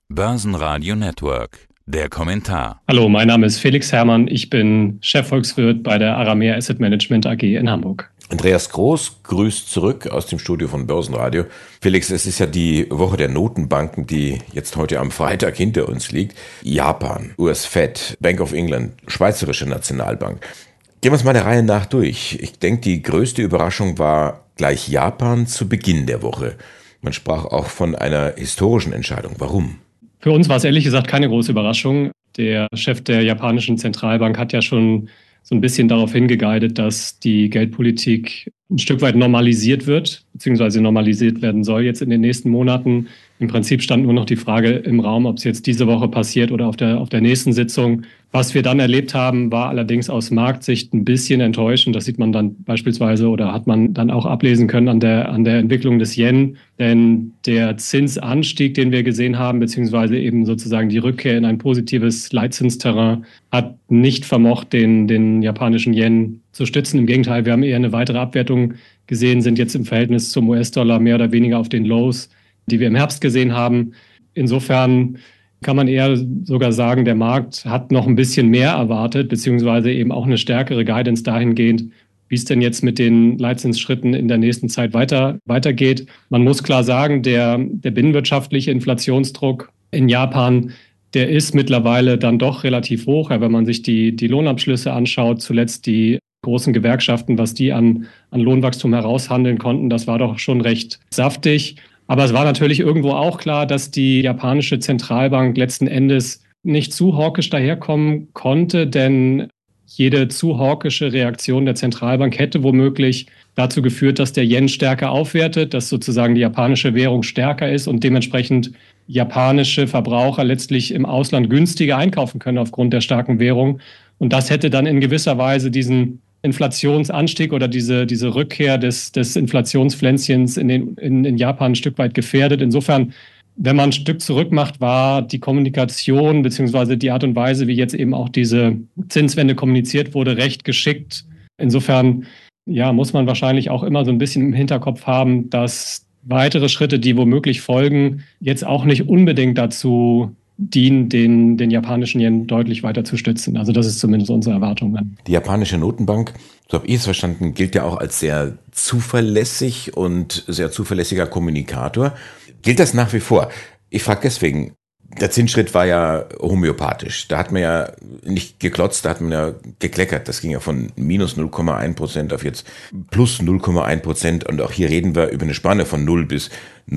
Börsenradio Network. Der Kommentar. Hallo, mein Name ist Felix Herrmann. Ich bin Chefvolkswirt bei der Aramea Asset Management AG in Hamburg. Andreas Groß grüßt zurück aus dem Studio von Börsenradio. Felix, es ist ja die Woche der Notenbanken, die jetzt heute am Freitag hinter uns liegt. Japan, US Fed, Bank of England, Schweizerische Nationalbank. Gehen wir es mal der Reihe nach durch. Ich denke, die größte Überraschung war gleich Japan zu Beginn der Woche. Man sprach auch von einer historischen Entscheidung. Warum? Für uns war es ehrlich gesagt keine große Überraschung. Der Chef der japanischen Zentralbank hat ja schon so ein bisschen darauf hingeguidet, dass die Geldpolitik ein Stück weit normalisiert wird, beziehungsweise normalisiert werden soll jetzt in den nächsten Monaten. Im Prinzip stand nur noch die Frage im Raum, ob es jetzt diese Woche passiert oder auf der nächsten Sitzung. Was wir dann erlebt haben, war allerdings aus Marktsicht ein bisschen enttäuschend. Das sieht man dann beispielsweise oder hat man dann auch ablesen können an der Entwicklung des Yen. Denn der Zinsanstieg, den wir gesehen haben, beziehungsweise eben sozusagen die Rückkehr in ein positives Leitzinsterrain, hat nicht vermocht, den japanischen Yen zu stützen. Im Gegenteil, wir haben eher eine weitere Abwertung gesehen, sind jetzt im Verhältnis zum US-Dollar mehr oder weniger auf den Lows, die wir im Herbst gesehen haben. Insofern kann man eher sogar sagen, der Markt hat noch ein bisschen mehr erwartet, beziehungsweise eben auch eine stärkere Guidance dahingehend, wie es denn jetzt mit den Leitzinsschritten in der nächsten Zeit weitergeht. Man muss klar sagen, der binnenwirtschaftliche Inflationsdruck in Japan, der ist mittlerweile dann doch relativ hoch. Ja, wenn man sich die Lohnabschlüsse anschaut, zuletzt die großen Gewerkschaften, was die an Lohnwachstum heraushandeln konnten, das war doch schon recht saftig. Aber es war natürlich irgendwo auch klar, dass die japanische Zentralbank letzten Endes nicht zu hawkisch daherkommen konnte, denn jede zu hawkische Reaktion der Zentralbank hätte womöglich dazu geführt, dass der Yen stärker aufwertet, dass sozusagen die japanische Währung stärker ist und dementsprechend japanische Verbraucher letztlich im Ausland günstiger einkaufen können aufgrund der starken Währung. Und das hätte dann in gewisser Weise diesen Inflationsanstieg oder diese Rückkehr des Inflationspflänzchens in Japan ein Stück weit gefährdet. Insofern, wenn man ein Stück zurück macht, war die Kommunikation beziehungsweise die Art und Weise, wie jetzt eben auch diese Zinswende kommuniziert wurde, recht geschickt. Insofern muss man wahrscheinlich auch immer so ein bisschen im Hinterkopf haben, dass weitere Schritte, die womöglich folgen, jetzt auch nicht unbedingt dazu dienen, den japanischen Yen deutlich weiter zu stützen. Also das ist zumindest unsere Erwartung. Die japanische Notenbank, so habe ich es verstanden, gilt ja auch als sehr zuverlässig und sehr zuverlässiger Kommunikator. Gilt das nach wie vor? Ich frage deswegen, der Zinsschritt war ja homöopathisch. Da hat man ja nicht geklotzt, da hat man ja gekleckert. Das ging ja von minus 0,1% auf jetzt plus 0,1%. Und auch hier reden wir über eine Spanne von 0 bis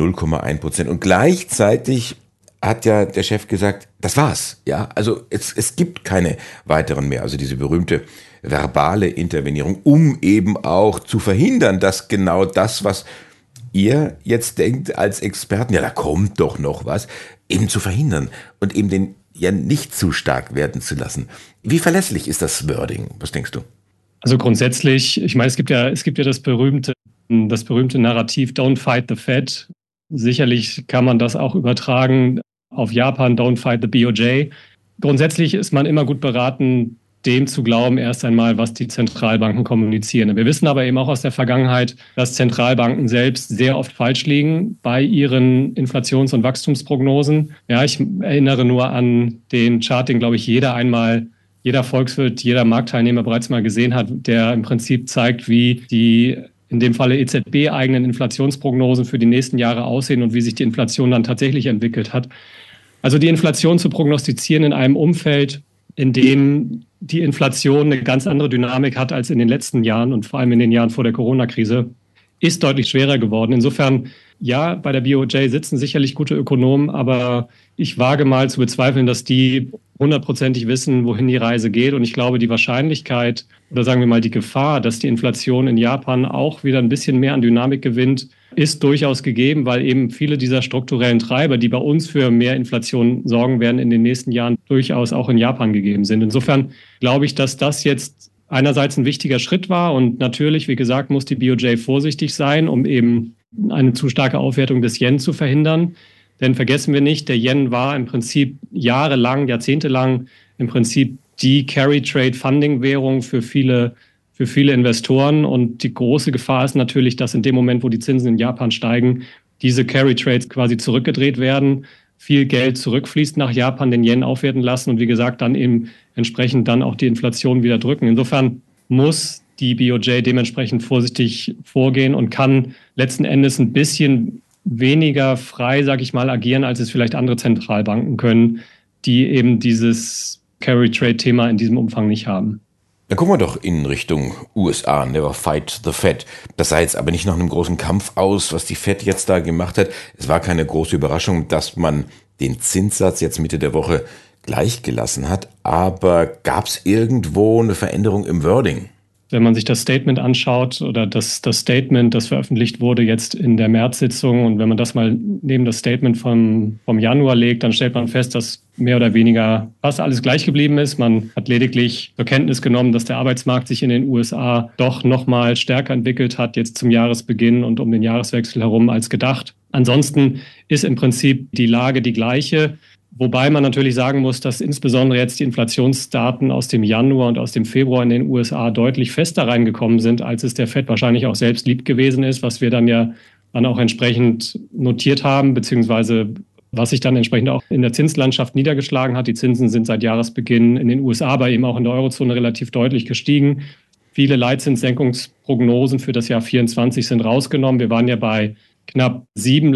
0,1%. Und gleichzeitig hat ja der Chef gesagt, das war's. Ja, also es gibt keine weiteren mehr. Also diese berühmte verbale Intervenierung, um eben auch zu verhindern, dass genau das, was ihr jetzt denkt als Experten, ja, da kommt doch noch was, eben zu verhindern und eben den ja nicht zu stark werden zu lassen. Wie verlässlich ist das Wording? Was denkst du? Also grundsätzlich, ich meine, es gibt ja das berühmte Narrativ Don't fight the Fed. Sicherlich kann man das auch übertragen auf Japan, Don't fight the BOJ. Grundsätzlich ist man immer gut beraten, dem zu glauben, erst einmal, was die Zentralbanken kommunizieren. Wir wissen aber eben auch aus der Vergangenheit, dass Zentralbanken selbst sehr oft falsch liegen bei ihren Inflations- und Wachstumsprognosen. Ja, ich erinnere nur an den Chart, den, glaube ich, jeder Volkswirt, jeder Marktteilnehmer bereits mal gesehen hat, der im Prinzip zeigt, wie die in dem Falle EZB-eigenen Inflationsprognosen für die nächsten Jahre aussehen und wie sich die Inflation dann tatsächlich entwickelt hat. Also die Inflation zu prognostizieren in einem Umfeld, in dem die Inflation eine ganz andere Dynamik hat als in den letzten Jahren und vor allem in den Jahren vor der Corona-Krise, ist deutlich schwerer geworden. Insofern, ja, bei der BOJ sitzen sicherlich gute Ökonomen, aber ich wage mal zu bezweifeln, dass die hundertprozentig wissen, wohin die Reise geht. Und ich glaube, die Wahrscheinlichkeit oder sagen wir mal die Gefahr, dass die Inflation in Japan auch wieder ein bisschen mehr an Dynamik gewinnt, ist durchaus gegeben, weil eben viele dieser strukturellen Treiber, die bei uns für mehr Inflation sorgen werden, in den nächsten Jahren durchaus auch in Japan gegeben sind. Insofern glaube ich, dass das jetzt einerseits ein wichtiger Schritt war und natürlich, wie gesagt, muss die BOJ vorsichtig sein, um eben eine zu starke Aufwertung des Yen zu verhindern. Denn vergessen wir nicht, der Yen war im Prinzip jahrzehntelang im Prinzip die Carry-Trade-Funding-Währung für viele Investoren. Und die große Gefahr ist natürlich, dass in dem Moment, wo die Zinsen in Japan steigen, diese Carry-Trades quasi zurückgedreht werden. viel Geld zurückfließt nach Japan, den Yen aufwerten lassen und wie gesagt dann eben entsprechend dann auch die Inflation wieder drücken. Insofern muss die BOJ dementsprechend vorsichtig vorgehen und kann letzten Endes ein bisschen weniger frei, sage ich mal, agieren, als es vielleicht andere Zentralbanken können, die eben dieses Carry-Trade-Thema in diesem Umfang nicht haben. Dann gucken wir doch in Richtung USA, never fight the Fed. Das sah jetzt aber nicht nach einem großen Kampf aus, was die Fed jetzt da gemacht hat. Es war keine große Überraschung, dass man den Zinssatz jetzt Mitte der Woche gleich gelassen hat. Aber gab es irgendwo eine Veränderung im Wording? Wenn man sich das Statement anschaut oder das Statement, das veröffentlicht wurde jetzt in der März-Sitzung und wenn man das mal neben das Statement vom Januar legt, dann stellt man fest, dass mehr oder weniger fast alles gleich geblieben ist. Man hat lediglich zur Kenntnis genommen, dass der Arbeitsmarkt sich in den USA doch nochmal stärker entwickelt hat, jetzt zum Jahresbeginn und um den Jahreswechsel herum als gedacht. Ansonsten ist im Prinzip die Lage die gleiche. Wobei man natürlich sagen muss, dass insbesondere jetzt die Inflationsdaten aus dem Januar und aus dem Februar in den USA deutlich fester reingekommen sind, als es der Fed wahrscheinlich auch selbst lieb gewesen ist, was wir dann auch entsprechend notiert haben, beziehungsweise was sich dann entsprechend auch in der Zinslandschaft niedergeschlagen hat. Die Zinsen sind seit Jahresbeginn in den USA, aber eben auch in der Eurozone relativ deutlich gestiegen. Viele Leitzinssenkungsprognosen für das Jahr 2024 sind rausgenommen. Wir waren ja bei knapp 7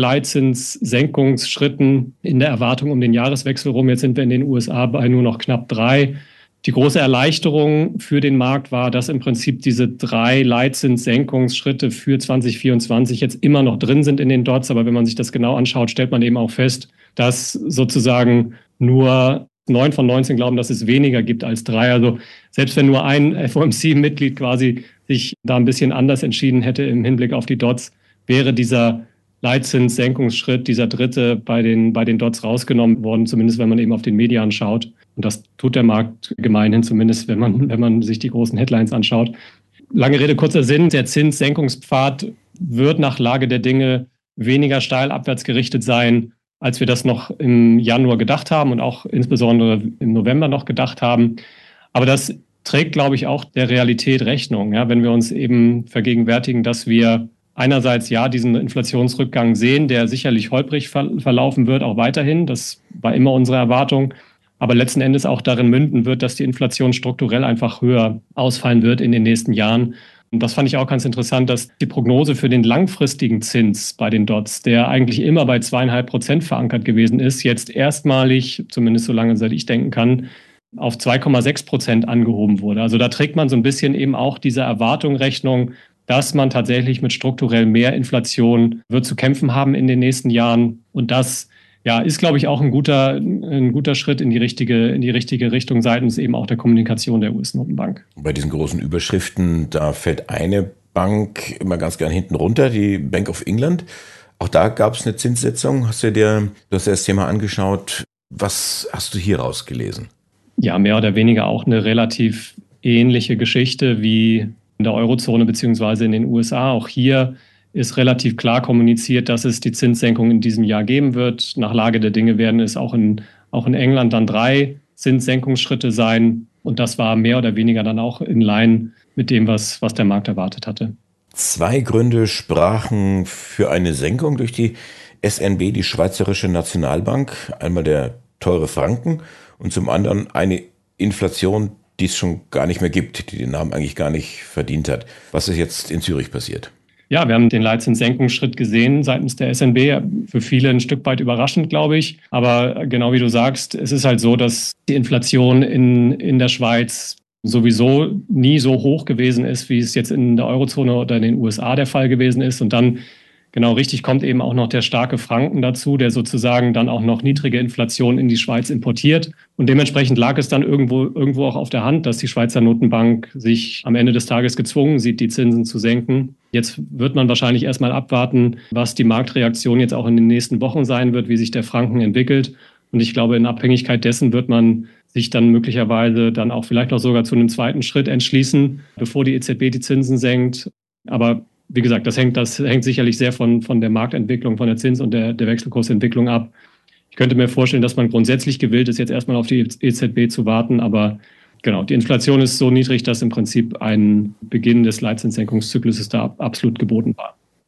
Leitzinssenkungsschritten in der Erwartung um den Jahreswechsel rum. Jetzt sind wir in den USA bei nur noch knapp 3. Die große Erleichterung für den Markt war, dass im Prinzip diese 3 Leitzinssenkungsschritte für 2024 jetzt immer noch drin sind in den Dots. Aber wenn man sich das genau anschaut, stellt man eben auch fest, dass sozusagen nur 9 von 19 glauben, dass es weniger gibt als 3. Also selbst wenn nur ein FOMC-Mitglied quasi sich da ein bisschen anders entschieden hätte im Hinblick auf die Dots, wäre dieser Leitzinssenkungsschritt, dieser dritte bei den Dots rausgenommen worden, zumindest wenn man eben auf den Median schaut. Und das tut der Markt gemeinhin, zumindest wenn man sich die großen Headlines anschaut. Lange Rede, kurzer Sinn, der Zinssenkungspfad wird nach Lage der Dinge weniger steil abwärts gerichtet sein, als wir das noch im Januar gedacht haben und auch insbesondere im November noch gedacht haben. Aber das trägt, glaube ich, auch der Realität Rechnung. Ja, wenn wir uns eben vergegenwärtigen, dass wir einerseits diesen Inflationsrückgang sehen, der sicherlich holprig verlaufen wird, auch weiterhin. Das war immer unsere Erwartung. Aber letzten Endes auch darin münden wird, dass die Inflation strukturell einfach höher ausfallen wird in den nächsten Jahren. Und das fand ich auch ganz interessant, dass die Prognose für den langfristigen Zins bei den Dots, der eigentlich immer bei 2,5% verankert gewesen ist, jetzt erstmalig, zumindest so lange seit ich denken kann, auf 2,6% angehoben wurde. Also da trägt man so ein bisschen eben auch diese Erwartung Rechnung, dass man tatsächlich mit strukturell mehr Inflation wird zu kämpfen haben in den nächsten Jahren. Und das ist, glaube ich, auch ein guter Schritt in die richtige Richtung seitens eben auch der Kommunikation der US-Notenbank. Bei diesen großen Überschriften, da fällt eine Bank immer ganz gern hinten runter, die Bank of England. Auch da gab es eine Zinssetzung. Du hast dir das Thema angeschaut. Was hast du hier rausgelesen? Ja, mehr oder weniger auch eine relativ ähnliche Geschichte wie in der Eurozone beziehungsweise in den USA. Auch hier ist relativ klar kommuniziert, dass es die Zinssenkung in diesem Jahr geben wird. Nach Lage der Dinge werden es auch in England dann 3 Zinssenkungsschritte sein. Und das war mehr oder weniger dann auch in Line mit dem, was der Markt erwartet hatte. 2 Gründe sprachen für eine Senkung durch die SNB, die Schweizerische Nationalbank. Einmal der teure Franken und zum anderen eine Inflation, die es schon gar nicht mehr gibt, die den Namen eigentlich gar nicht verdient hat. Was ist jetzt in Zürich passiert? Ja, wir haben den Leitzinssenkungsschritt gesehen seitens der SNB. Für viele ein Stück weit überraschend, glaube ich. Aber genau wie du sagst, es ist halt so, dass die Inflation in der Schweiz sowieso nie so hoch gewesen ist, wie es jetzt in der Eurozone oder in den USA der Fall gewesen ist. Und dann genau richtig kommt eben auch noch der starke Franken dazu, der sozusagen dann auch noch niedrige Inflation in die Schweiz importiert. Und dementsprechend lag es dann irgendwo auch auf der Hand, dass die Schweizer Notenbank sich am Ende des Tages gezwungen sieht, die Zinsen zu senken. Jetzt wird man wahrscheinlich erstmal abwarten, was die Marktreaktion jetzt auch in den nächsten Wochen sein wird, wie sich der Franken entwickelt. Und ich glaube, in Abhängigkeit dessen wird man sich dann möglicherweise dann auch vielleicht noch sogar zu einem zweiten Schritt entschließen, bevor die EZB die Zinsen senkt. Aber wie gesagt, das hängt sicherlich sehr von der Marktentwicklung, von der Zins- und der Wechselkursentwicklung ab. Ich könnte mir vorstellen, dass man grundsätzlich gewillt ist, jetzt erstmal auf die EZB zu warten. Aber genau, die Inflation ist so niedrig, dass im Prinzip ein Beginn des Leitzinssenkungszykluses da absolut geboten war.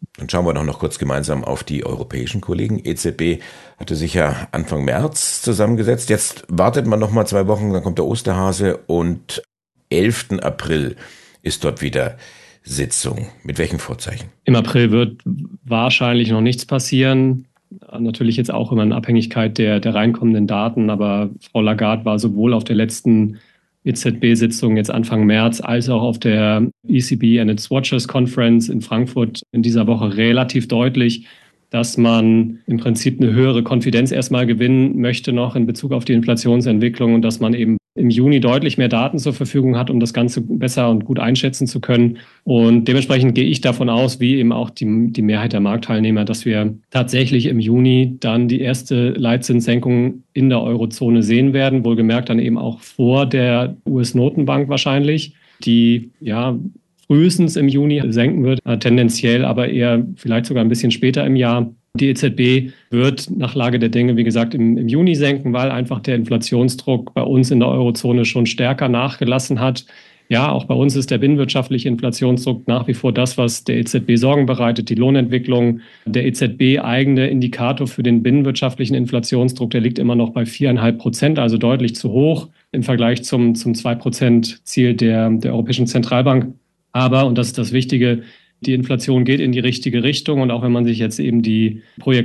Dann schauen wir doch noch kurz gemeinsam auf die europäischen Kollegen. EZB hatte sich ja Anfang März zusammengesetzt. Jetzt wartet man noch mal 2 Wochen, dann kommt der Osterhase und 11. April ist dort wieder Sitzung. Mit welchen Vorzeichen? Im April wird wahrscheinlich noch nichts passieren. Natürlich jetzt auch immer in Abhängigkeit der reinkommenden Daten. Aber Frau Lagarde war sowohl auf der letzten EZB-Sitzung jetzt Anfang März als auch auf der ECB and its Watchers Conference in Frankfurt in dieser Woche relativ deutlich, dass man im Prinzip eine höhere Konfidenz erstmal gewinnen möchte noch in Bezug auf die Inflationsentwicklung und dass man eben im Juni deutlich mehr Daten zur Verfügung hat, um das Ganze besser und gut einschätzen zu können. Und dementsprechend gehe ich davon aus, wie eben auch die Mehrheit der Marktteilnehmer, dass wir tatsächlich im Juni dann die erste Leitzinssenkung in der Eurozone sehen werden. Wohlgemerkt dann eben auch vor der US-Notenbank wahrscheinlich, die ja frühestens im Juni senken wird, tendenziell aber eher vielleicht sogar ein bisschen später im Jahr. Die EZB wird nach Lage der Dinge, wie gesagt, im Juni senken, weil einfach der Inflationsdruck bei uns in der Eurozone schon stärker nachgelassen hat. Ja, auch bei uns ist der binnenwirtschaftliche Inflationsdruck nach wie vor das, was der EZB Sorgen bereitet. Die Lohnentwicklung, der EZB-eigene Indikator für den binnenwirtschaftlichen Inflationsdruck, der liegt immer noch bei 4,5%, also deutlich zu hoch im Vergleich zum 2%-Ziel der Europäischen Zentralbank. Aber, und das ist das Wichtige, die Inflation geht in die richtige Richtung. Und auch wenn man sich jetzt eben die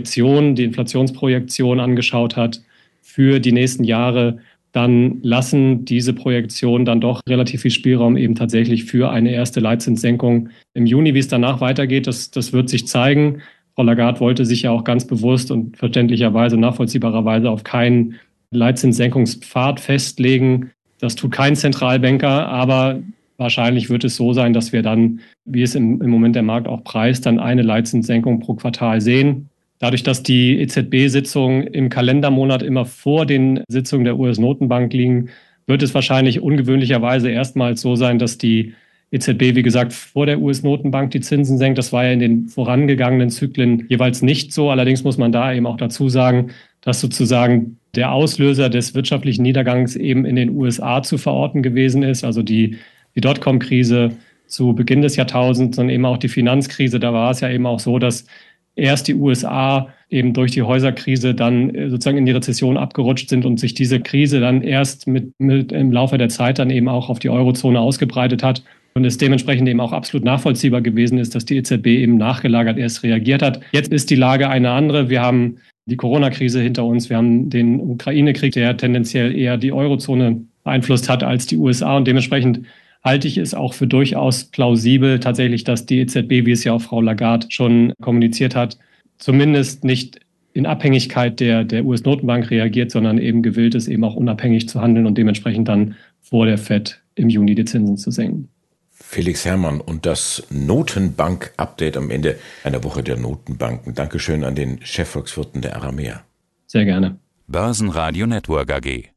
Inflationsprojektion angeschaut hat für die nächsten Jahre, dann lassen diese Projektionen dann doch relativ viel Spielraum eben tatsächlich für eine erste Leitzinssenkung im Juni. Wie es danach weitergeht, das wird sich zeigen. Frau Lagarde wollte sich ja auch ganz bewusst und verständlicherweise, nachvollziehbarerweise auf keinen Leitzinssenkungspfad festlegen. Das tut kein Zentralbanker, aber wahrscheinlich wird es so sein, dass wir dann, wie es im Moment der Markt auch preist, dann eine Leitzinssenkung pro Quartal sehen. Dadurch, dass die EZB-Sitzungen im Kalendermonat immer vor den Sitzungen der US-Notenbank liegen, wird es wahrscheinlich ungewöhnlicherweise erstmals so sein, dass die EZB, wie gesagt, vor der US-Notenbank die Zinsen senkt. Das war ja in den vorangegangenen Zyklen jeweils nicht so. Allerdings muss man da eben auch dazu sagen, dass sozusagen der Auslöser des wirtschaftlichen Niedergangs eben in den USA zu verorten gewesen ist. Also die Dotcom-Krise zu Beginn des Jahrtausends und eben auch die Finanzkrise. Da war es ja eben auch so, dass erst die USA eben durch die Häuserkrise dann sozusagen in die Rezession abgerutscht sind und sich diese Krise dann erst mit im Laufe der Zeit dann eben auch auf die Eurozone ausgebreitet hat und es dementsprechend eben auch absolut nachvollziehbar gewesen ist, dass die EZB eben nachgelagert erst reagiert hat. Jetzt ist die Lage eine andere. Wir haben die Corona-Krise hinter uns. Wir haben den Ukraine-Krieg, der tendenziell eher die Eurozone beeinflusst hat als die USA und dementsprechend halte ich es auch für durchaus plausibel tatsächlich, dass die EZB, wie es ja auch Frau Lagarde schon kommuniziert hat, zumindest nicht in Abhängigkeit der US-Notenbank reagiert, sondern eben gewillt ist, eben auch unabhängig zu handeln und dementsprechend dann vor der FED im Juni die Zinsen zu senken. Felix Herrmann und das Notenbank-Update am Ende einer Woche der Notenbanken. Dankeschön an den Chefvolkswirten der Aramea. Sehr gerne. Börsenradio Network AG.